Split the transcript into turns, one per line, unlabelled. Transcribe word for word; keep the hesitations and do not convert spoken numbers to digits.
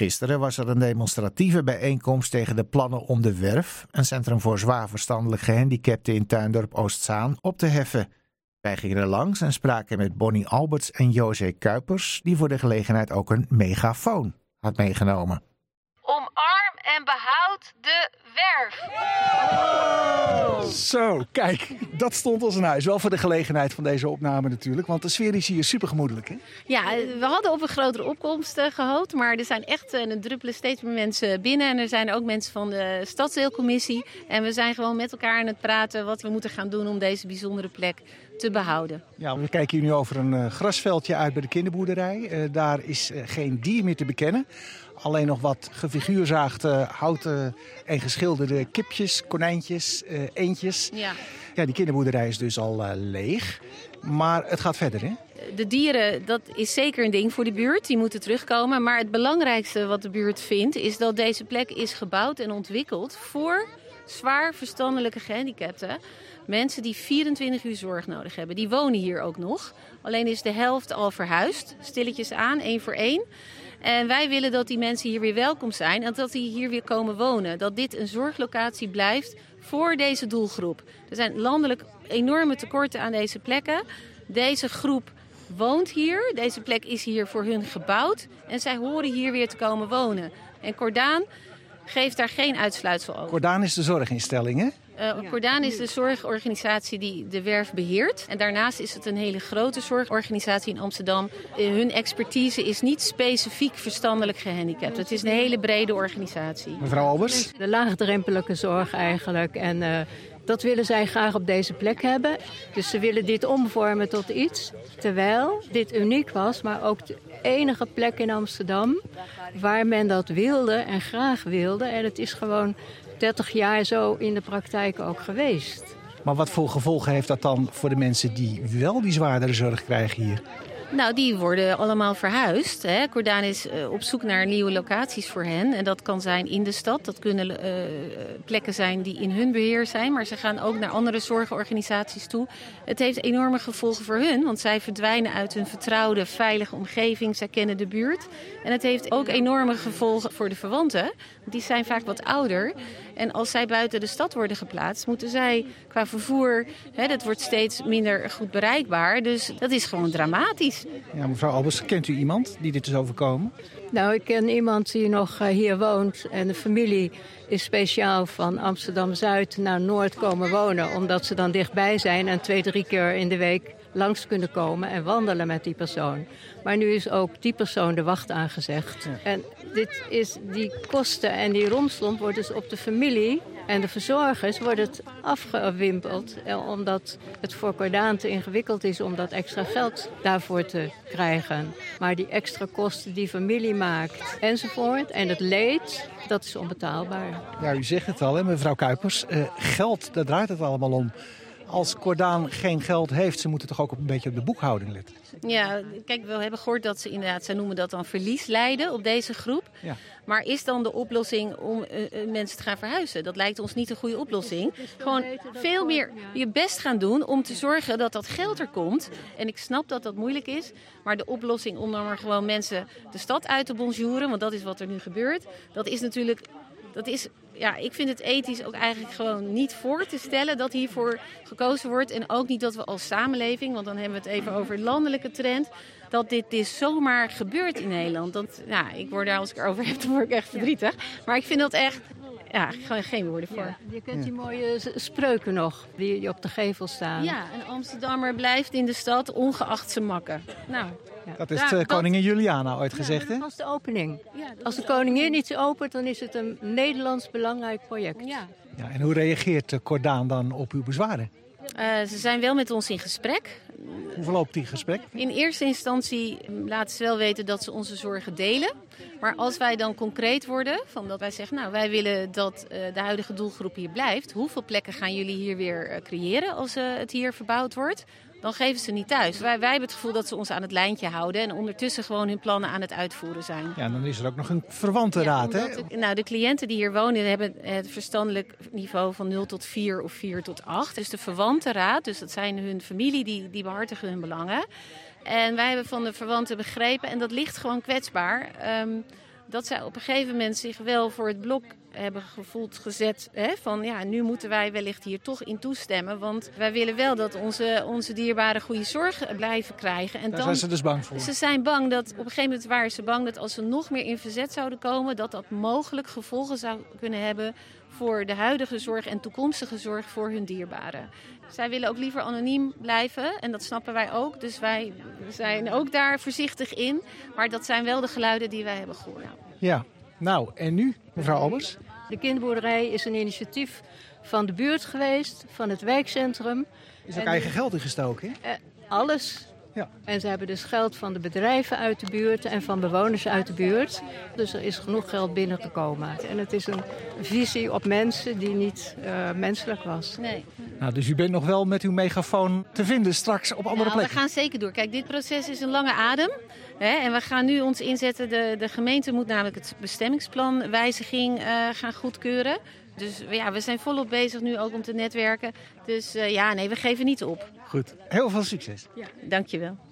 Gisteren was er een demonstratieve bijeenkomst tegen de plannen om de Werf, een centrum voor zwaar verstandelijk gehandicapten in Tuindorp Oostzaan, op te heffen. Wij gingen er langs en spraken met Bonnie Alberts en José Kuipers, die voor de gelegenheid ook een megafoon had meegenomen.
Omarm en behoud de Werf.
Zo, kijk, dat stond als een huis. Wel voor de gelegenheid van deze opname natuurlijk, want de sfeer is hier super gemoedelijk, hè?
Ja, we hadden op een grotere opkomst uh, gehoopt, maar er zijn echt uh, er druppelen steeds meer mensen binnen. En er zijn ook mensen van de stadsdeelcommissie. En we zijn gewoon met elkaar aan het praten wat we moeten gaan doen om deze bijzondere plek te behouden.
Ja, we kijken hier nu over een uh, grasveldje uit bij de kinderboerderij. Uh, daar is uh, geen dier meer te bekennen. Alleen nog wat gefiguurzaagde houten en geschilderde kipjes, konijntjes, uh, eendjes.
Ja.
Ja, die kinderboerderij is dus al uh, leeg. Maar het gaat verder, hè?
De dieren, dat is zeker een ding voor de buurt. Die moeten terugkomen. Maar het belangrijkste wat de buurt vindt is dat deze plek is gebouwd en ontwikkeld voor zwaar verstandelijke gehandicapten. Mensen die vierentwintig uur zorg nodig hebben. Die wonen hier ook nog. Alleen is de helft al verhuisd. Stilletjes aan, één voor één. En wij willen dat die mensen hier weer welkom zijn en dat die hier weer komen wonen. Dat dit een zorglocatie blijft voor deze doelgroep. Er zijn landelijk enorme tekorten aan deze plekken. Deze groep woont hier. Deze plek is hier voor hun gebouwd. En zij horen hier weer te komen wonen. En Cordaan geeft daar geen uitsluitsel over.
Cordaan is de zorginstelling, hè?
Uh, Cordaan is de zorgorganisatie die de Werf beheert. En daarnaast is het een hele grote zorgorganisatie in Amsterdam. Uh, hun expertise is niet specifiek verstandelijk gehandicapt. Het is een hele brede organisatie.
Mevrouw Albers?
De laagdrempelige zorg eigenlijk. En uh, dat willen zij graag op deze plek hebben. Dus ze willen dit omvormen tot iets. Terwijl dit uniek was, maar ook de enige plek in Amsterdam waar men dat wilde en graag wilde. En het is gewoon dertig jaar zo in de praktijk ook geweest.
Maar wat voor gevolgen heeft dat dan voor de mensen die wel die zwaardere zorg krijgen hier?
Nou, die worden allemaal verhuisd. Hè. Cordaan is uh, op zoek naar nieuwe locaties voor hen. En dat kan zijn in de stad. Dat kunnen uh, plekken zijn die in hun beheer zijn. Maar ze gaan ook naar andere zorgorganisaties toe. Het heeft enorme gevolgen voor hun. Want zij verdwijnen uit hun vertrouwde, veilige omgeving. Zij kennen de buurt. En het heeft ook enorme gevolgen voor de verwanten. Die zijn vaak wat ouder. En als zij buiten de stad worden geplaatst, moeten zij qua vervoer, hè, dat wordt steeds minder goed bereikbaar. Dus dat is gewoon dramatisch.
Ja, mevrouw Albers, kent u iemand die dit is overkomen?
Nou, ik ken iemand die nog uh, hier woont. En de familie is speciaal van Amsterdam-Zuid naar Noord komen wonen. Omdat ze dan dichtbij zijn en twee, drie keer in de week langs kunnen komen en wandelen met die persoon. Maar nu is ook die persoon de wacht aangezegd. Ja. En dit is die kosten en die romslomp wordt dus op de familie en de verzorgers wordt het afgewimpeld. Omdat het voor Cordaan te ingewikkeld is om dat extra geld daarvoor te krijgen. Maar die extra kosten die familie maakt enzovoort en het leed, dat is onbetaalbaar.
Ja, u zegt het al, hè, mevrouw Kuipers. Uh, geld, daar draait het allemaal om. Als Cordaan geen geld heeft, ze moeten toch ook een beetje op de boekhouding letten?
Ja, kijk, we hebben gehoord dat ze inderdaad, zij noemen dat dan verlies lijden op deze groep. Ja. Maar is dan de oplossing om uh, uh, mensen te gaan verhuizen? Dat lijkt ons niet een goede oplossing. Gewoon veel meer je best gaan doen om te zorgen dat dat geld er komt. En ik snap dat dat moeilijk is. Maar de oplossing om dan maar gewoon mensen de stad uit te bonjouren, want dat is wat er nu gebeurt, dat is natuurlijk, dat is, ja, ik vind het ethisch ook eigenlijk gewoon niet voor te stellen dat hiervoor gekozen wordt. En ook niet dat we als samenleving, want dan hebben we het even over landelijke trend, dat dit dus zomaar gebeurt in Nederland. Dat, ja, ik word daar, als ik erover heb, dan word ik echt verdrietig. Maar ik vind dat echt, ja, gewoon geen woorden voor.
Ja, je kent die mooie spreuken nog, die op de gevel staan.
Ja, een Amsterdammer blijft in de stad ongeacht zijn makken. Nou,
ja, dat is de koningin Juliana ooit gezegd, hè?
Ja, dat was de opening. Ja, als de koningin iets opent, dan is het een Nederlands belangrijk project.
Ja.
Ja, en hoe reageert Cordaan dan op uw bezwaren?
Uh, ze zijn wel met ons in gesprek.
Hoe verloopt die gesprek?
In eerste instantie laten ze wel weten dat ze onze zorgen delen. Maar als wij dan concreet worden, van dat wij zeggen, nou, wij willen dat uh, de huidige doelgroep hier blijft. Hoeveel plekken gaan jullie hier weer uh, creëren als uh, het hier verbouwd wordt? Dan geven ze niet thuis. Wij, wij hebben het gevoel dat ze ons aan het lijntje houden en ondertussen gewoon hun plannen aan het uitvoeren zijn.
Ja, dan is er ook nog een verwantenraad,
ja,
hè?
De, nou, de cliënten die hier wonen hebben het verstandelijk niveau van nul tot vier of vier tot acht. Dus de verwantenraad, dus dat zijn hun familie, die, die behartigen hun belangen. En wij hebben van de verwanten begrepen, en dat ligt gewoon kwetsbaar, Um, dat zij op een gegeven moment zich wel voor het blok hebben gevoeld gezet. Hè, van ja, nu moeten wij wellicht hier toch in toestemmen. Want wij willen wel dat onze, onze dierbaren goede zorg blijven krijgen. En
Daar
dan,
zijn ze dus bang voor.
Ze zijn bang dat, op een gegeven moment waren ze bang dat als ze nog meer in verzet zouden komen, dat dat mogelijk gevolgen zou kunnen hebben voor de huidige zorg en toekomstige zorg voor hun dierbaren. Zij willen ook liever anoniem blijven en dat snappen wij ook. Dus wij zijn ook daar voorzichtig in. Maar dat zijn wel de geluiden die wij hebben gehoord.
Ja, nou en nu, mevrouw Alberts?
De kinderboerderij is een initiatief van de buurt geweest, van het wijkcentrum.
Er is ook
En
eigen geld ingestoken, hè?
Eh, alles.
Ja.
En ze hebben dus geld van de bedrijven uit de buurt en van bewoners uit de buurt. Dus er is genoeg geld binnengekomen. En het is een visie op mensen die niet uh, menselijk was.
Nee.
Nou, dus u bent nog wel met uw megafoon te vinden straks op andere
Nou,
plekken?
we gaan zeker door. Kijk, dit proces is een lange adem. Hè, en we gaan nu ons inzetten. De, de gemeente moet namelijk het bestemmingsplanwijziging uh, gaan goedkeuren. Dus ja, we zijn volop bezig nu ook om te netwerken. Dus uh, ja, nee, we geven niet op.
Goed, heel veel succes.
Ja, dankjewel.